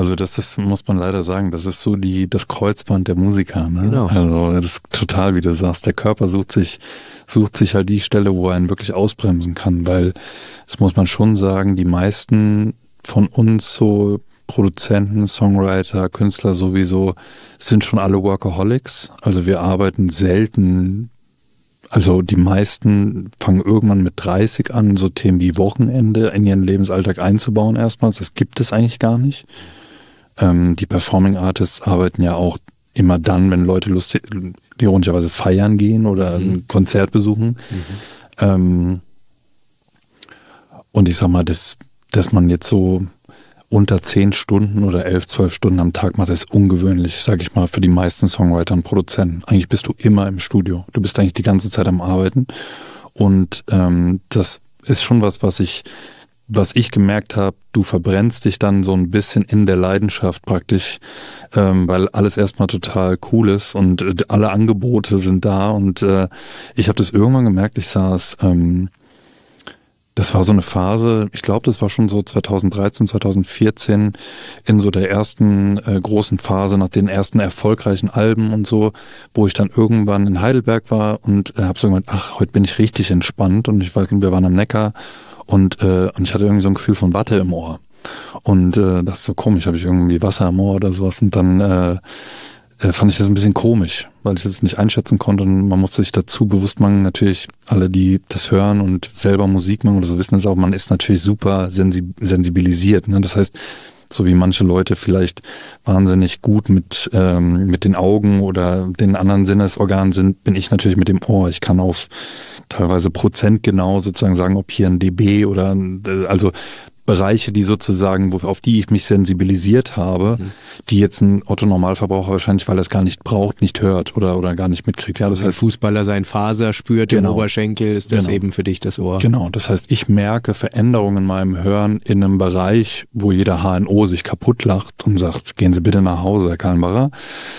Also das ist, muss man leider sagen, das ist so das Kreuzband der Musiker, ne? Genau. Also das ist total, wie du sagst, der Körper sucht sich halt die Stelle, wo er ihn wirklich ausbremsen kann, weil, das muss man schon sagen, die meisten von uns so Produzenten, Songwriter, Künstler sowieso sind schon alle Workaholics. Also wir arbeiten selten, also die meisten fangen irgendwann mit 30 an, so Themen wie Wochenende in ihren Lebensalltag einzubauen erstmals. Das gibt es eigentlich gar nicht. Die Performing Artists arbeiten ja auch immer dann, wenn Leute ironischerweise feiern gehen oder ein Konzert besuchen. Und ich sag mal, dass man jetzt so unter 10 Stunden oder 11, 12 Stunden am Tag macht, ist ungewöhnlich, sag ich mal, für die meisten Songwriter und Produzenten. Eigentlich bist du immer im Studio. Du bist eigentlich die ganze Zeit am Arbeiten. Und das ist schon was ich gemerkt habe, du verbrennst dich dann so ein bisschen in der Leidenschaft praktisch, weil alles erstmal total cool ist und alle Angebote sind da. Und ich habe das irgendwann gemerkt, das war so eine Phase, ich glaube, das war schon so 2013, 2014, in so der ersten großen Phase nach den ersten erfolgreichen Alben und so, wo ich dann irgendwann in Heidelberg war und habe so gemeint, ach, heute bin ich richtig entspannt und wir waren am Neckar und ich hatte irgendwie so ein Gefühl von Watte im Ohr und dachte so, komisch, habe ich irgendwie Wasser im Ohr oder sowas und dann fand ich das ein bisschen komisch, weil ich das nicht einschätzen konnte und man musste sich dazu bewusst machen, natürlich alle, die das hören und selber Musik machen oder so, wissen es auch, man ist natürlich super sensibilisiert. Ne? Das heißt, so wie manche Leute vielleicht wahnsinnig gut mit den Augen oder den anderen Sinnesorganen sind, bin ich natürlich mit dem Ohr. Ich kann auf teilweise prozentgenau sozusagen sagen, ob hier ein dB oder also Bereiche, die sozusagen, auf die ich mich sensibilisiert habe, die jetzt ein Otto-Normalverbraucher wahrscheinlich, weil er es gar nicht braucht, nicht hört oder gar nicht mitkriegt. Ja, das heißt, Fußballer seinen Faser spürt im Oberschenkel, ist das eben für dich das Ohr. Genau, das heißt, ich merke Veränderungen in meinem Hören in einem Bereich, wo jeder HNO sich kaputt lacht und sagt, gehen Sie bitte nach Hause, Herr Kallenbacher.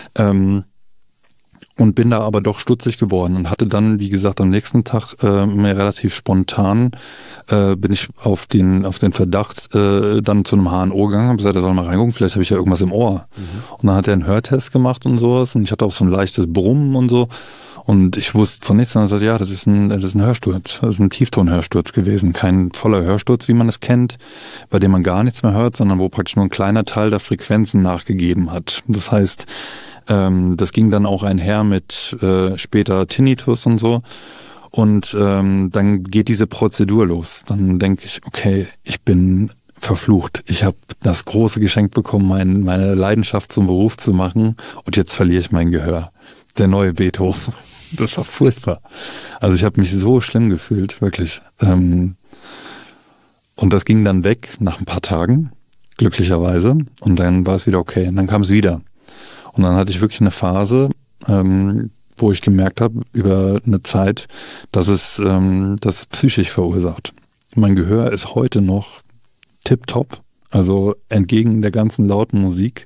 Und bin da aber doch stutzig geworden und hatte dann, wie gesagt, am nächsten Tag mir relativ spontan bin ich auf den Verdacht dann zu einem HNO gegangen, habe gesagt, er soll mal reingucken, vielleicht habe ich ja irgendwas im Ohr. Und dann hat er einen Hörtest gemacht und sowas und ich hatte auch so ein leichtes Brummen und so und ich wusste von nichts, und dann gesagt, ja, das ist ein Hörsturz, das ist ein Tieftonhörsturz gewesen, kein voller Hörsturz, wie man es kennt, bei dem man gar nichts mehr hört, sondern wo praktisch nur ein kleiner Teil der Frequenzen nachgegeben hat. Das heißt, das ging dann auch einher mit später Tinnitus und so. Und dann geht diese Prozedur los. Dann denke ich, okay, ich bin verflucht. Ich habe das große Geschenk bekommen, meine Leidenschaft zum Beruf zu machen und jetzt verliere ich mein Gehör. Der neue Beethoven. Das war furchtbar. Also ich habe mich so schlimm gefühlt, wirklich. Und das ging dann weg nach ein paar Tagen, glücklicherweise. Und dann war es wieder okay. Und dann kam es wieder. Und dann hatte ich wirklich eine Phase, wo ich gemerkt habe, über eine Zeit, dass es psychisch verursacht. Mein Gehör ist heute noch tipptopp, also entgegen der ganzen lauten Musik.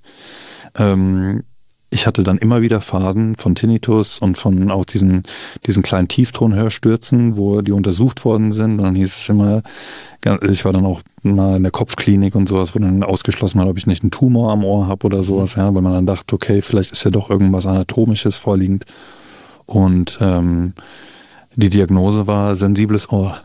Ich hatte dann immer wieder Phasen von Tinnitus und von auch diesen kleinen Tieftonhörstürzen, wo die untersucht worden sind. Und dann hieß es immer, ich war dann auch mal in der Kopfklinik und sowas, wo dann ausgeschlossen war, ob ich nicht einen Tumor am Ohr habe oder sowas, ja, weil man dann dachte, okay, vielleicht ist ja doch irgendwas Anatomisches vorliegend. Und die Diagnose war sensibles Ohr.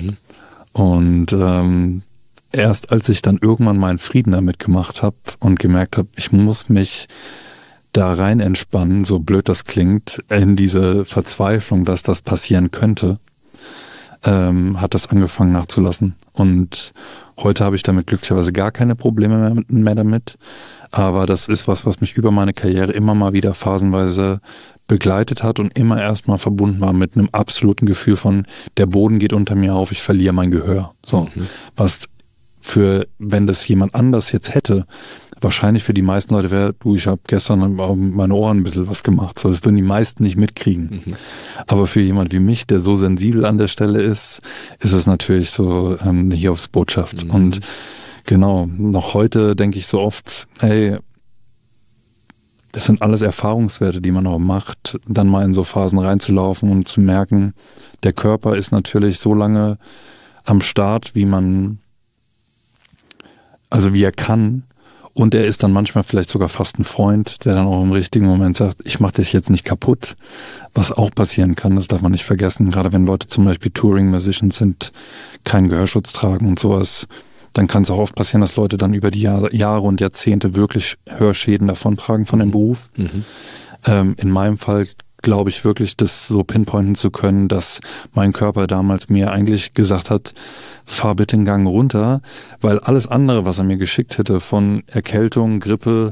Und erst als ich dann irgendwann meinen Frieden damit gemacht habe und gemerkt habe, ich muss mich da rein entspannen, so blöd das klingt, in diese Verzweiflung, dass das passieren könnte, hat das angefangen nachzulassen. Und heute habe ich damit glücklicherweise gar keine Probleme mehr damit. Aber das ist was mich über meine Karriere immer mal wieder phasenweise begleitet hat und immer erstmal verbunden war mit einem absoluten Gefühl von, der Boden geht unter mir auf, ich verliere mein Gehör. So, was wenn das jemand anders jetzt hätte, wahrscheinlich für die meisten Leute wäre, ich habe gestern meine Ohren ein bisschen was gemacht. So, das würden die meisten nicht mitkriegen. Aber für jemand wie mich, der so sensibel an der Stelle ist es natürlich so eine Hiobsbotschaft. Und genau, noch heute denke ich so oft, hey, das sind alles Erfahrungswerte, die man auch macht, dann mal in so Phasen reinzulaufen und zu merken, der Körper ist natürlich so lange am Start, wie er kann, Und er ist dann manchmal vielleicht sogar fast ein Freund, der dann auch im richtigen Moment sagt, ich mache dich jetzt nicht kaputt, was auch passieren kann, das darf man nicht vergessen. Gerade wenn Leute zum Beispiel Touring-Musicians sind, keinen Gehörschutz tragen und sowas, dann kann es auch oft passieren, dass Leute dann über die Jahre und Jahrzehnte wirklich Hörschäden davontragen von dem Beruf. In meinem Fall glaube ich wirklich, das so pinpointen zu können, dass mein Körper damals mir eigentlich gesagt hat, fahr bitte einen Gang runter, weil alles andere, was er mir geschickt hätte, von Erkältung, Grippe,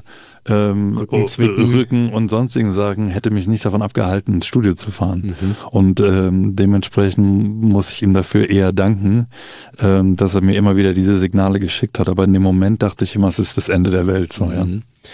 Rücken und sonstigen Sachen, hätte mich nicht davon abgehalten, ins Studio zu fahren. Und dementsprechend muss ich ihm dafür eher danken, dass er mir immer wieder diese Signale geschickt hat. Aber in dem Moment dachte ich immer, es ist das Ende der Welt. So, ja.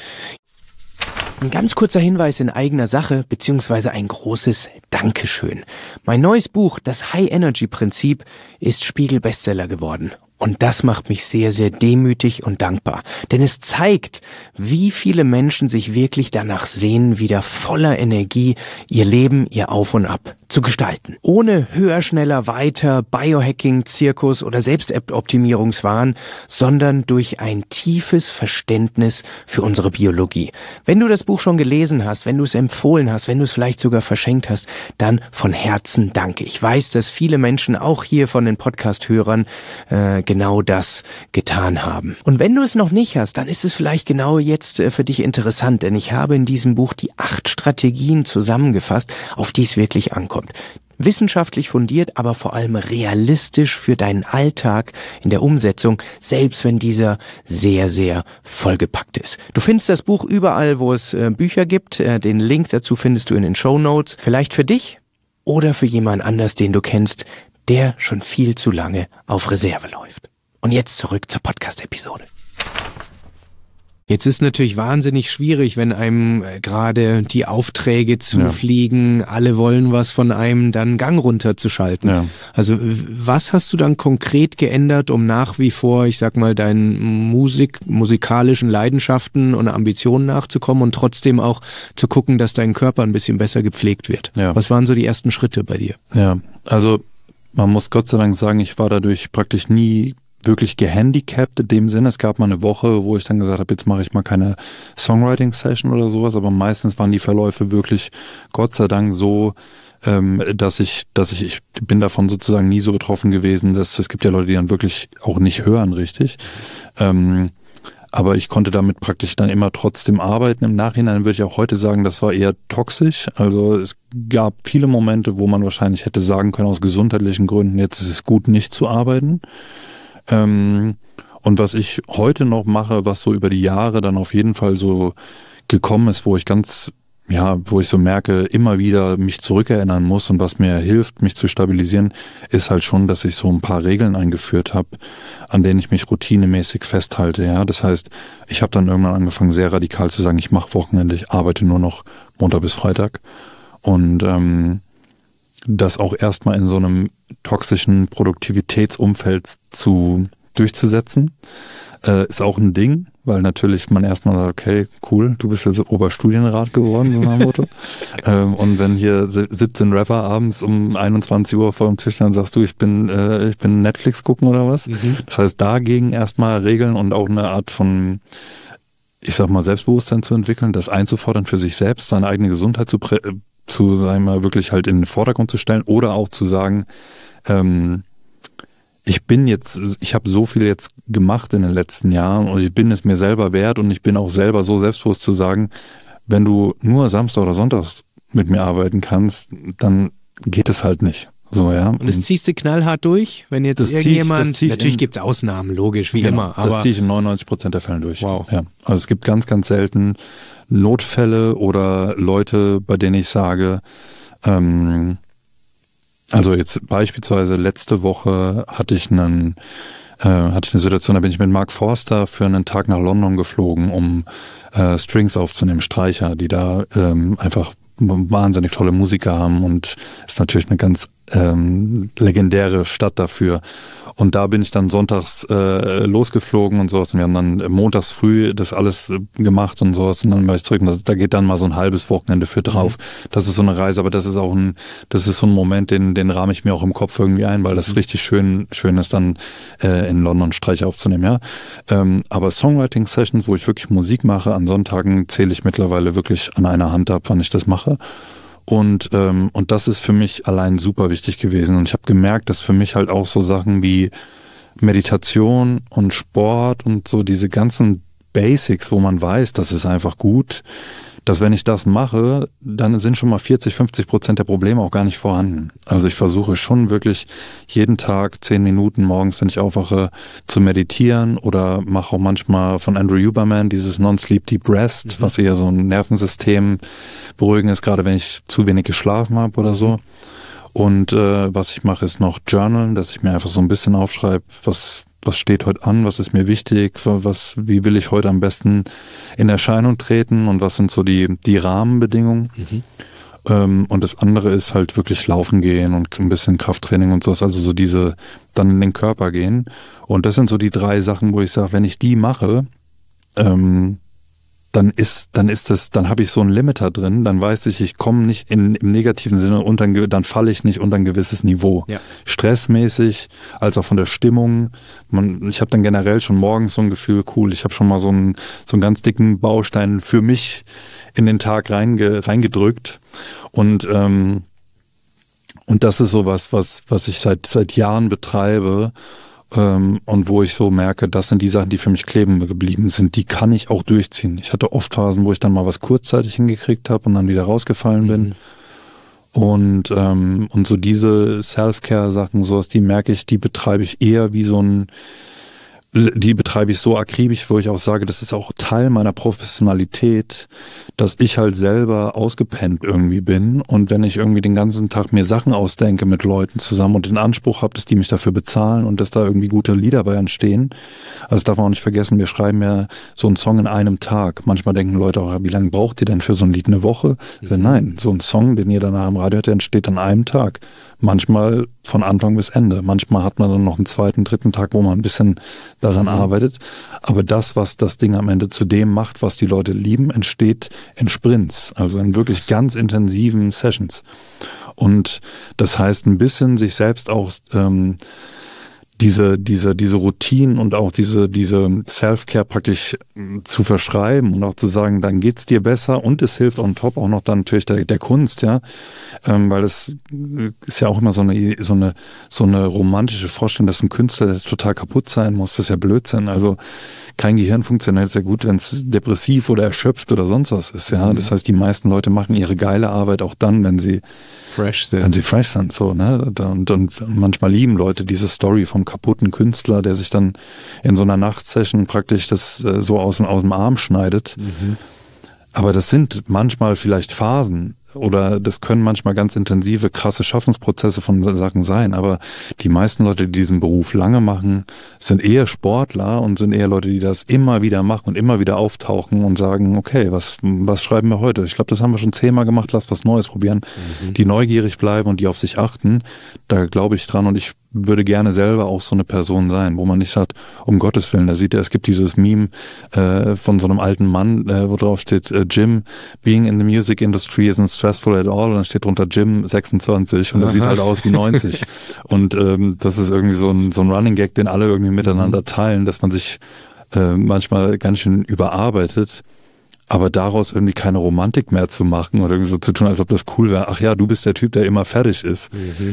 Ein ganz kurzer Hinweis in eigener Sache, beziehungsweise ein großes Dankeschön. Mein neues Buch, das High-Energy-Prinzip, ist Spiegel-Bestseller geworden. Und das macht mich sehr, sehr demütig und dankbar. Denn es zeigt, wie viele Menschen sich wirklich danach sehnen, wieder voller Energie ihr Leben, ihr Auf und Ab zu gestalten. Ohne höher, schneller, weiter, Biohacking, Zirkus oder Selbstoptimierungswahn, sondern durch ein tiefes Verständnis für unsere Biologie. Wenn du das Buch schon gelesen hast, wenn du es empfohlen hast, wenn du es vielleicht sogar verschenkt hast, dann von Herzen danke. Ich weiß, dass viele Menschen auch hier von den Podcast-Hörern genau das getan haben. Und wenn du es noch nicht hast, dann ist es vielleicht genau jetzt für dich interessant, denn ich habe in diesem Buch die 8 Strategien zusammengefasst, auf die es wirklich ankommt. Wissenschaftlich fundiert, aber vor allem realistisch für deinen Alltag in der Umsetzung, selbst wenn dieser sehr, sehr vollgepackt ist. Du findest das Buch überall, wo es Bücher gibt. Den Link dazu findest du in den Shownotes. Vielleicht für dich oder für jemand anders, den du kennst, der schon viel zu lange auf Reserve läuft. Und jetzt zurück zur Podcast-Episode. Jetzt ist natürlich wahnsinnig schwierig, wenn einem gerade die Aufträge zufliegen, alle wollen was von einem, dann Gang runterzuschalten. Ja. Also was hast du dann konkret geändert, um nach wie vor, ich sag mal, deinen musikalischen Leidenschaften und Ambitionen nachzukommen und trotzdem auch zu gucken, dass dein Körper ein bisschen besser gepflegt wird? Ja. Was waren so die ersten Schritte bei dir? Ja, also man muss Gott sei Dank sagen, ich war dadurch praktisch nie wirklich gehandicapt in dem Sinne. Es gab mal eine Woche, wo ich dann gesagt habe, jetzt mache ich mal keine Songwriting-Session oder sowas, aber meistens waren die Verläufe wirklich Gott sei Dank so, dass ich bin davon sozusagen nie so betroffen gewesen, dass es gibt ja Leute, die dann wirklich auch nicht hören richtig. Aber ich konnte damit praktisch dann immer trotzdem arbeiten. Im Nachhinein würde ich auch heute sagen, das war eher toxisch. Also es gab viele Momente, wo man wahrscheinlich hätte sagen können, aus gesundheitlichen Gründen, jetzt ist es gut, nicht zu arbeiten. Und was ich heute noch mache, was so über die Jahre dann auf jeden Fall so gekommen ist, wo ich so merke, immer wieder mich zurückerinnern muss und was mir hilft, mich zu stabilisieren, ist halt schon, dass ich so ein paar Regeln eingeführt habe, an denen ich mich routinemäßig festhalte. Ja, das heißt, ich habe dann irgendwann angefangen, sehr radikal zu sagen, ich mache Wochenende, ich arbeite nur noch Montag bis Freitag und das auch erstmal in so einem toxischen Produktivitätsumfeld durchzusetzen, ist auch ein Ding, weil natürlich man erstmal sagt, okay, cool, du bist jetzt Oberstudienrat geworden, so nach dem Motto. Und wenn hier 17 Rapper abends um 21 Uhr vor dem Tisch dann sagst du, ich bin Netflix gucken oder was. Das heißt, dagegen erstmal Regeln und auch eine Art von, ich sag mal, Selbstbewusstsein zu entwickeln, das einzufordern für sich selbst, seine eigene Gesundheit sagen wir, wirklich halt in den Vordergrund zu stellen oder auch zu sagen, ich habe so viel jetzt gemacht in den letzten Jahren und ich bin es mir selber wert und ich bin auch selber so selbstbewusst zu sagen, wenn du nur Samstag oder Sonntags mit mir arbeiten kannst, dann geht es halt nicht. So, ja. Und das ziehst du knallhart durch, wenn jetzt irgendjemand, natürlich gibt es Ausnahmen, logisch, wie immer. Aber das ziehe ich in 99% der Fällen durch. Wow. Ja. Also es gibt ganz, ganz selten Notfälle oder Leute, bei denen ich sage, also jetzt beispielsweise letzte Woche hatte ich eine Situation, da bin ich mit Mark Forster für einen Tag nach London geflogen, um Strings aufzunehmen, Streicher, die da einfach wahnsinnig tolle Musiker haben und ist natürlich eine ganz legendäre Stadt dafür. Und da bin ich dann sonntags losgeflogen und sowas. Und wir haben dann montags früh das alles gemacht und sowas. Und dann war ich zurück. Und da geht dann mal so ein halbes Wochenende für drauf. Das ist so eine Reise, aber das ist auch so ein Moment, den rahme ich mir auch im Kopf irgendwie ein, weil das richtig schön ist, dann in London Streiche aufzunehmen, ja. Aber Songwriting-Sessions, wo ich wirklich Musik mache, an Sonntagen zähle ich mittlerweile wirklich an einer Hand ab, wann ich das mache. Und das ist für mich allein super wichtig gewesen. Und ich habe gemerkt, dass für mich halt auch so Sachen wie Meditation und Sport und so diese ganzen Basics, wo man weiß, das ist einfach gut, dass wenn ich das mache, dann sind schon mal 40-50% der Probleme auch gar nicht vorhanden. Also ich versuche schon wirklich jeden Tag 10 Minuten morgens, wenn ich aufwache, zu meditieren oder mache auch manchmal von Andrew Huberman dieses Non-Sleep Deep Rest, was eher so ein Nervensystem beruhigen ist, gerade wenn ich zu wenig geschlafen habe oder so. Und was ich mache, ist noch Journalen, dass ich mir einfach so ein bisschen aufschreibe, was steht heute an, was ist mir wichtig, wie will ich heute am besten in Erscheinung treten und was sind so die Rahmenbedingungen. Und das andere ist halt wirklich laufen gehen und ein bisschen Krafttraining und sowas, also so dann in den Körper gehen. Und das sind so die 3 Sachen, wo ich sage, wenn ich die mache, dann habe ich so einen Limiter drin, dann weiß ich komme nicht im negativen Sinne dann falle ich nicht unter ein gewisses Niveau. Ja. Stressmäßig, als auch von der Stimmung. Ich habe dann generell schon morgens so ein Gefühl, cool, ich habe schon mal so einen ganz dicken Baustein für mich in den Tag reingedrückt. Und das ist sowas, was ich seit Jahren betreibe. Und wo ich so merke, das sind die Sachen, die für mich kleben geblieben sind, die kann ich auch durchziehen. Ich hatte oft Phasen, wo ich dann mal was kurzzeitig hingekriegt habe und dann wieder rausgefallen bin. Und so diese Self-Care-Sachen, sowas, die merke ich, die betreibe ich eher die betreibe ich so akribisch, wo ich auch sage, das ist auch Teil meiner Professionalität, dass ich halt selber ausgepennt irgendwie bin und wenn ich irgendwie den ganzen Tag mir Sachen ausdenke mit Leuten zusammen und den Anspruch habe, dass die mich dafür bezahlen und dass da irgendwie gute Lieder bei entstehen, also das darf man auch nicht vergessen, wir schreiben ja so einen Song in einem Tag. Manchmal denken Leute auch, wie lange braucht ihr denn für so ein Lied? Eine Woche? Nein, so ein Song, den ihr danach im Radio hört, der entsteht an einem Tag. Manchmal von Anfang bis Ende. Manchmal hat man dann noch einen 2., 3. Tag, wo man ein bisschen daran arbeitet. Aber das, was das Ding am Ende zu dem macht, was die Leute lieben, entsteht in Sprints. Also in wirklich ganz intensiven Sessions. Und das heißt ein bisschen sich selbst auch diese Routinen und auch diese Self-Care praktisch zu verschreiben und auch zu sagen, dann geht's dir besser und es hilft on top auch noch dann natürlich der Kunst, ja, weil das ist ja auch immer so eine romantische Vorstellung, dass ein Künstler total kaputt sein muss, das ist ja Blödsinn, also kein Gehirn funktioniert sehr gut, wenn es depressiv oder erschöpft oder sonst was ist, ja. Das heißt, die meisten Leute machen ihre geile Arbeit auch dann, wenn sie fresh sind, so, ne? Und manchmal lieben Leute diese Story vom kaputten Künstler, der sich dann in so einer Nachtsession praktisch das so aus dem Arm schneidet. Aber das sind manchmal vielleicht Phasen oder das können manchmal ganz intensive, krasse Schaffensprozesse von Sachen sein. Aber die meisten Leute, die diesen Beruf lange machen, sind eher Sportler und sind eher Leute, die das immer wieder machen und immer wieder auftauchen und sagen, okay, was schreiben wir heute? Ich glaube, das haben wir schon 10-mal gemacht, lass was Neues probieren. Die neugierig bleiben und die auf sich achten, da glaube ich dran und ich würde gerne selber auch so eine Person sein, wo man nicht sagt, um Gottes Willen, da sieht er, es gibt dieses Meme von so einem alten Mann, wo drauf steht, Jim, being in the music industry isn't stressful at all, und dann steht drunter Jim 26 und er sieht halt aus wie 90. Und das ist irgendwie so ein Running Gag, den alle irgendwie miteinander teilen, dass man sich manchmal ganz schön überarbeitet. Aber daraus irgendwie keine Romantik mehr zu machen oder irgendwie so zu tun, als ob das cool wäre. Ach ja, du bist der Typ, der immer fertig ist.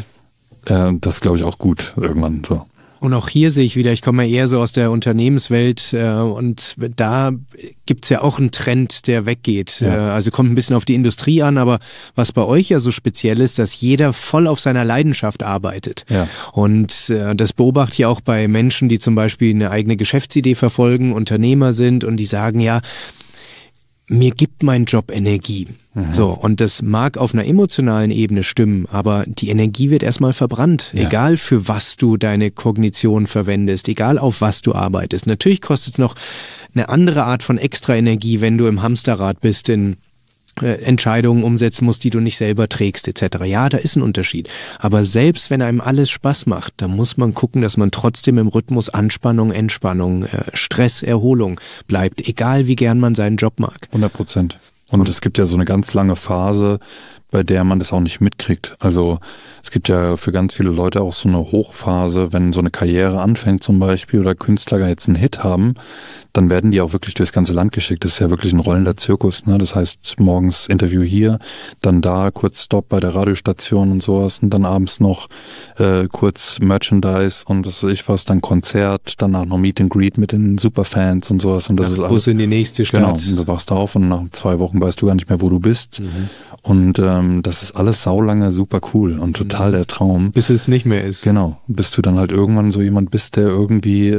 Das ist, glaube ich, auch gut irgendwann so. Und auch hier sehe ich wieder, ich komme ja eher so aus der Unternehmenswelt und da gibt's ja auch einen Trend, der weggeht. Ja. Also kommt ein bisschen auf die Industrie an, aber was bei euch ja so speziell ist, dass jeder voll auf seiner Leidenschaft arbeitet. Ja. Und das beobachte ich auch bei Menschen, die zum Beispiel eine eigene Geschäftsidee verfolgen, Unternehmer sind und die sagen, ja, mir gibt mein Job Energie. So, und das mag auf einer emotionalen Ebene stimmen, aber die Energie wird erstmal verbrannt. Ja. Egal für was du deine Kognition verwendest, egal auf was du arbeitest. Natürlich kostet es noch eine andere Art von extra Energie, wenn du im Hamsterrad bist in Entscheidungen umsetzen musst, die du nicht selber trägst, etc. Ja, da ist ein Unterschied. Aber selbst wenn einem alles Spaß macht, dann muss man gucken, dass man trotzdem im Rhythmus Anspannung, Entspannung, Stress, Erholung bleibt, egal wie gern man seinen Job mag. 100%. Und es gibt ja so eine ganz lange Phase, bei der man das auch nicht mitkriegt. Also es gibt ja für ganz viele Leute auch so eine Hochphase, wenn so eine Karriere anfängt zum Beispiel oder Künstler jetzt einen Hit haben, dann werden die auch wirklich durchs ganze Land geschickt. Das ist ja wirklich ein rollender Zirkus, ne? Das heißt, morgens Interview hier, dann da, kurz Stopp bei der Radiostation und sowas und dann abends noch kurz Merchandise und was weiß ich was, dann Konzert, danach noch Meet and Greet mit den Superfans und sowas. Und das ist alles, Bus in die nächste Stadt. Genau, und du wachst auf und nach 2 Wochen weißt du gar nicht mehr, wo du bist. Und das ist alles saulange super cool und total der Traum. Bis es nicht mehr ist. Genau, bis du dann halt irgendwann so jemand bist, der irgendwie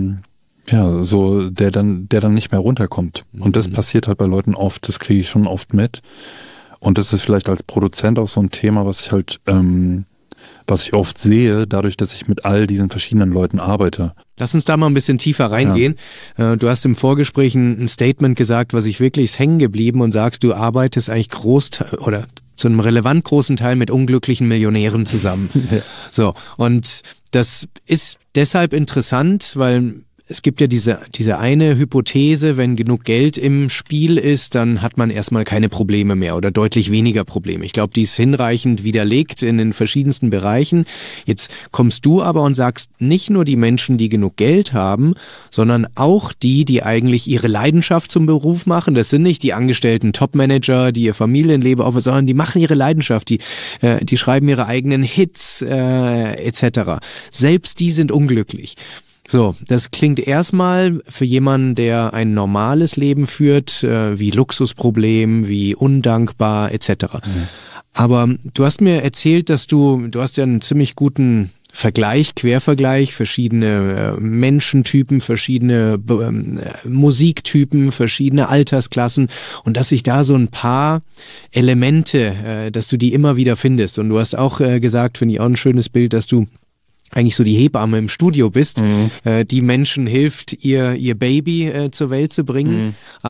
der dann nicht mehr runterkommt. Und das passiert halt bei Leuten oft, das kriege ich schon oft mit. Und das ist vielleicht als Produzent auch so ein Thema, was ich halt, was ich oft sehe, dadurch, dass ich mit all diesen verschiedenen Leuten arbeite. Lass uns da mal ein bisschen tiefer reingehen. Ja. Du hast im Vorgespräch ein Statement gesagt, was ich wirklich ist hängen geblieben und sagst, du arbeitest eigentlich zu einem relevant großen Teil mit unglücklichen Millionären zusammen. Ja. So. Und das ist deshalb interessant, weil es gibt ja diese eine Hypothese, wenn genug Geld im Spiel ist, dann hat man erstmal keine Probleme mehr oder deutlich weniger Probleme. Ich glaube, die ist hinreichend widerlegt in den verschiedensten Bereichen. Jetzt kommst du aber und sagst, nicht nur die Menschen, die genug Geld haben, sondern auch die eigentlich ihre Leidenschaft zum Beruf machen. Das sind nicht die angestellten Topmanager, die ihr Familienleben aufbauen, sondern die machen ihre Leidenschaft, die schreiben ihre eigenen Hits etc. Selbst die sind unglücklich. So, das klingt erstmal für jemanden, der ein normales Leben führt, wie Luxusproblem, wie undankbar etc. Aber du hast mir erzählt, dass du hast ja einen ziemlich guten Quervergleich, verschiedene Menschentypen, verschiedene Musiktypen, verschiedene Altersklassen und dass sich da so ein paar Elemente, dass du die immer wieder findest. Und du hast auch gesagt, finde ich auch ein schönes Bild, dass du eigentlich so die Hebamme im Studio bist, die Menschen hilft, ihr Baby zur Welt zu bringen.